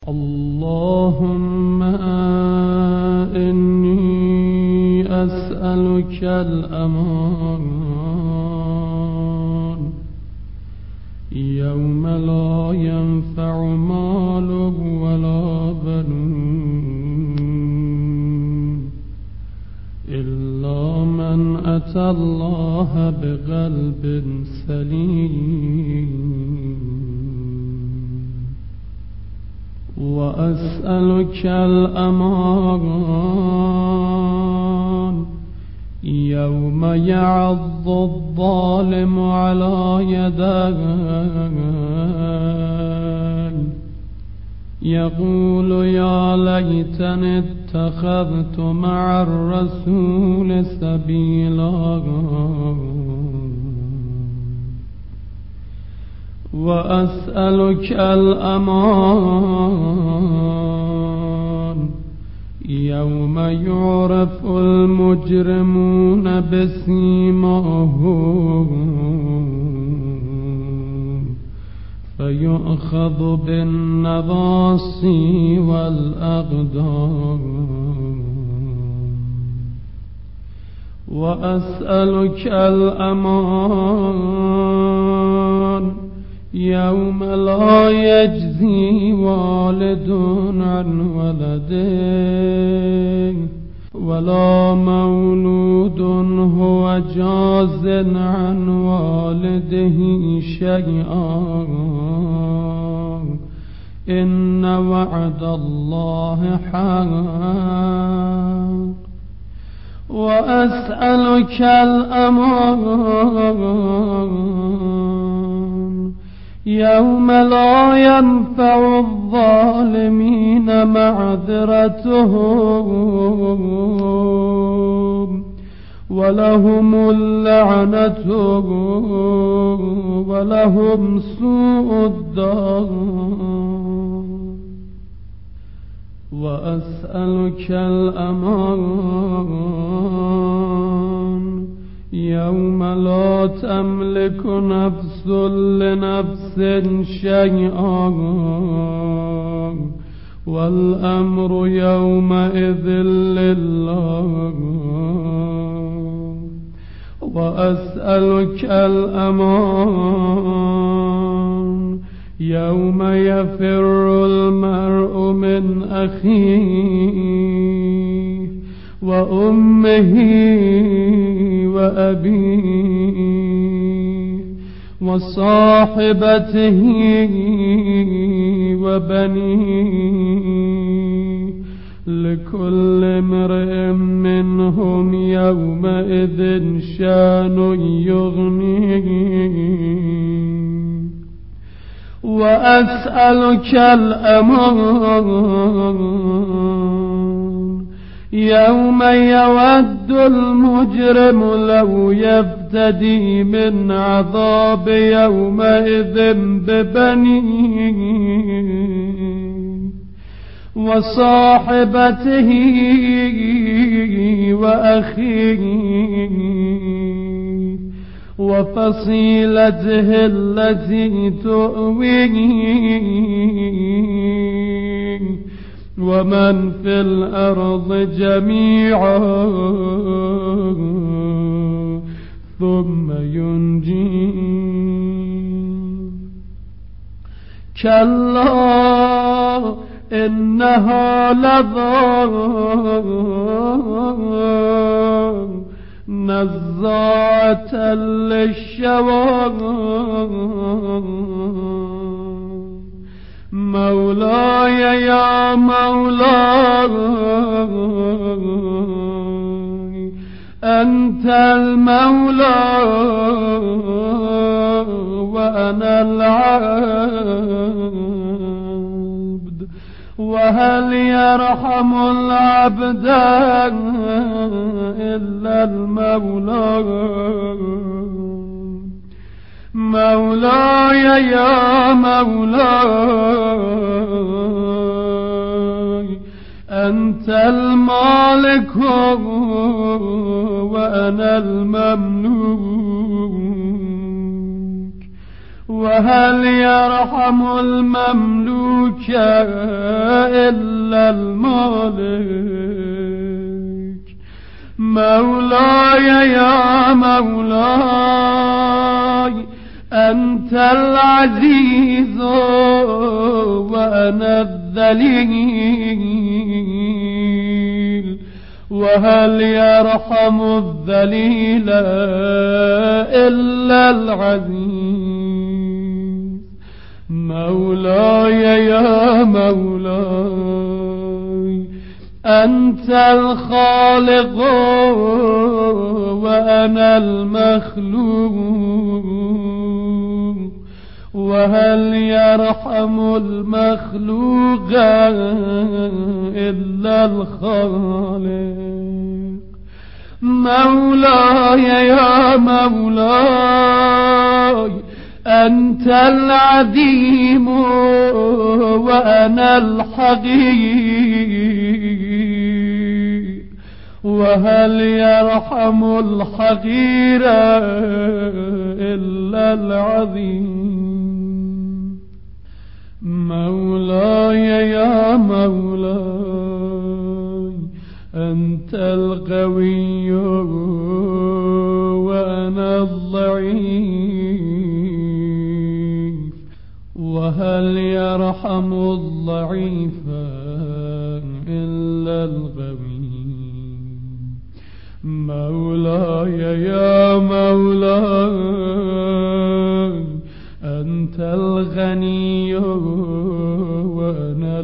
اللهم إني أسألك الأمان يوم لا ينفع مال ولا بنون إلا من أتى الله بقلب سليم. وأسألك الأمان يوم يعض الظالم على يديه يقول يا ليتني اتخذت مع الرسول سبيلا. وأسألك الأمان يوم يعرف المجرمون بسيماهم فيؤخذ بالنواصي والأقدام. وأسألك الأمان يوم لا يجزي والد عن ولده ولا مولود هو جاز عن والده شيئا إن وعد الله حق. وأسألك الأمان يوم لا ينفع الظالمين معذرتهم ولهم اللعنة ولهم سوء الدار. وأسألك الأمان يوم لا تملك نفس لنفس شيئا والأمر يومئذ لله. وأسألك الأمان يوم يفر المرء من أخيه وأمه وأبيه وصاحبته وبنيه لكل امرئ منهم يومئذ شان يغنيه. وأسألك الأمان يوم يود المجرم لو يفتدي من عذاب يومئذ ببنيه وصاحبته وأخيه وفصيلته التي تؤويه ومن في الأرض جميعا ثم ينجيه. كلا إنها لظى نزاعة للشوى مولاي يا مولاي أنت المولى وأنا العبد وهل يرحم العبد إلا المولى. مولاي يا مولاي أنت المالك وأنا المملوك وهل يرحم المملوك إلا المالك؟ مولاي يا مولاي أنت العزيز وأنا الذليل، وهل يرحم الذليل إلا العزيز؟ مولاي يا مولاي أنت الخالق وأنا المخلوق، وهل يرحم المخلوق إلا الخالق؟ مولاي يا مولاي أنت العديم وأنا الحقير، وهل يرحم الحقير إلا العظيم؟ مولاي يا مولاي أنت القوي وأنا الضعيف، وهل يرحم الضعيف إلا القوي؟ مولاي يا مولاي أنت الغني وأنا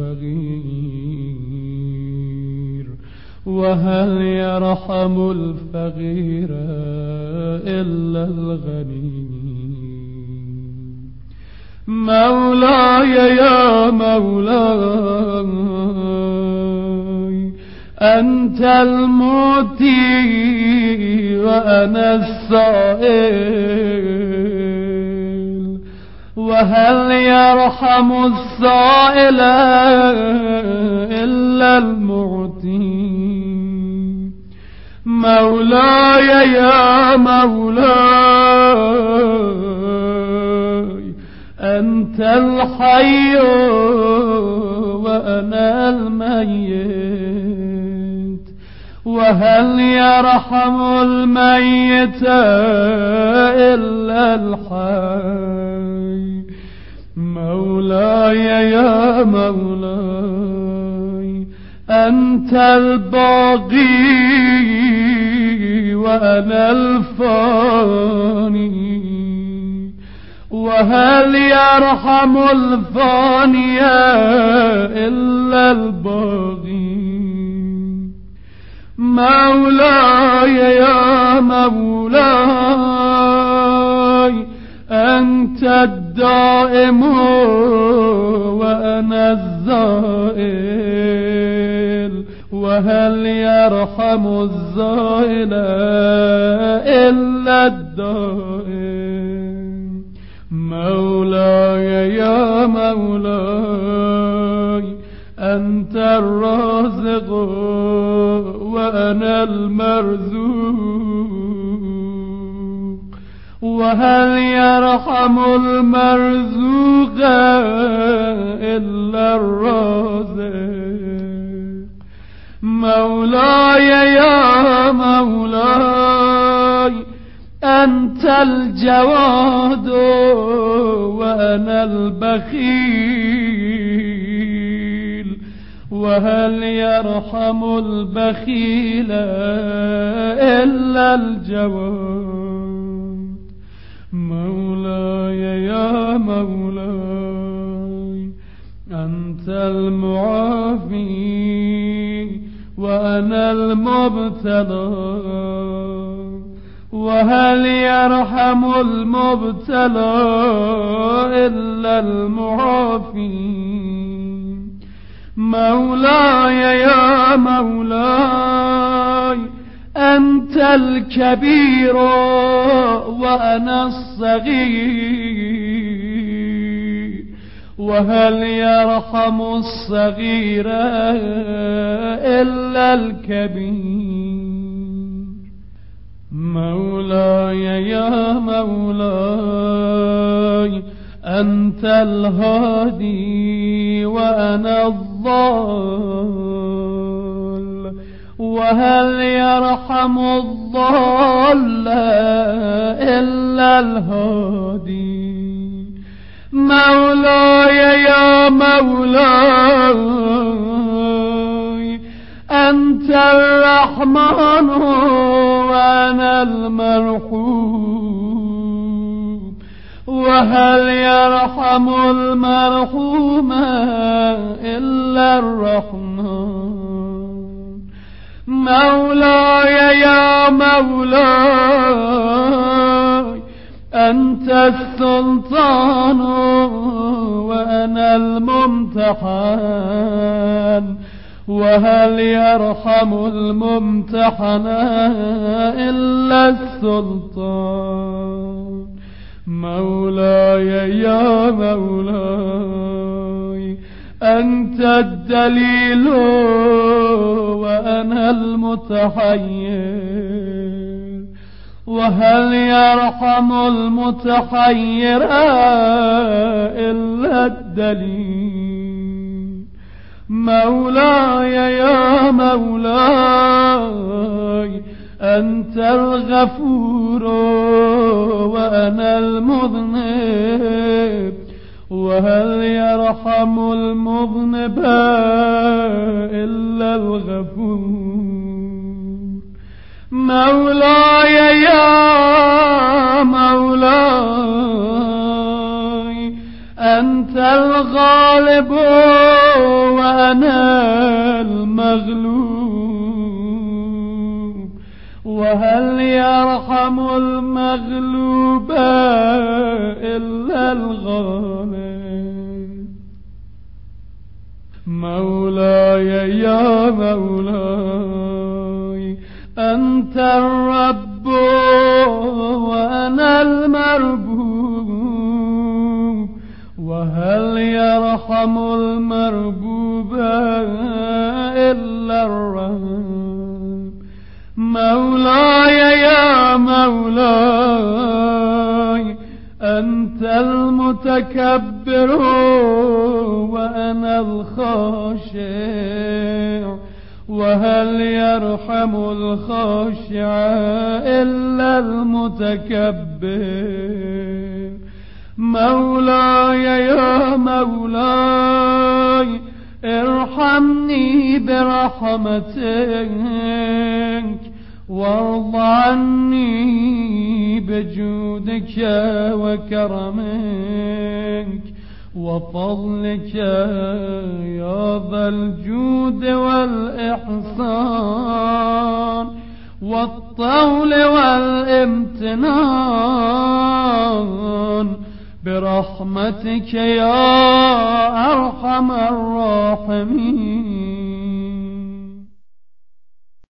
الفقير، وهل يرحم الفقير إلا الغني؟ مولاي يا مولاي أنت المعطي وأنا السائل، وهل يرحم السائل إلا المعطي؟ مولاي يا مولاي أنت الحي وأنا الميت، وهل يرحم الميت إلا الحي؟ مولاي يا مولاي أنت الباقي وأنا الفاني، وهل يرحم الفاني إلا الباقي؟ مولاي يا مولاي أنت الدائم وأنا الزائل، وهل يرحم الزائل إلا الدائم؟ مولاي يا مولاي أنت الرازق وأنا المرزوق، وهل يرحم المرزوق إلا الرازق؟ مولاي يا مولاي أنت الجواد وأنا البخيل، وهل يرحم البخيل إلا الجواد؟ مولاي يا مولاي أنت المعافي وأنا المبتلى، وهل يرحم المبتلى إلا المعافي؟ مولاي يا مولاي أنت الكبير وأنا الصغير، وهل يرحم الصغير إلا الكبير؟ مولاي يا مولاي أنت الهادي وأنا الضال، وهل يرحم الضال إلا الهادي. مولاي يا مولاي أنت الرحمن وأنا المرحوم، وهل يرحم المرحوم إلا الرحمن. مولاي يا مولاي أنت السلطان وأنا الممتحن، وهل يرحم الممتحن إلا السلطان. مولاي يا مولاي أنت الدليل وأنا المتحير، وهل يرحم المتحير إلا الدليل. مولاي يا مولاي أنت الغفور وأنا المذنب، وهل يرحم المذنب إلا الغفور. مولاي يا مولاي أنت الغالب وأنا المغلوب، وهل يرحم المغلوب إلا الغالب. مولاي يا مولاي أنت الرب وأنا المربوب، وهل يرحم المربوب إلا الرب. مولاي يا مولاي أنت المتكبر وأنا الخاشع، وهل يرحم الخاشع إلا المتكبر. مولاي يا مولاي ارحمني برحمتك، وارض عني بجودك وكرمك وفضلك يا ذا الجود والإحسان والطول والامتنان، برحمتك يا أرحم الراحمين.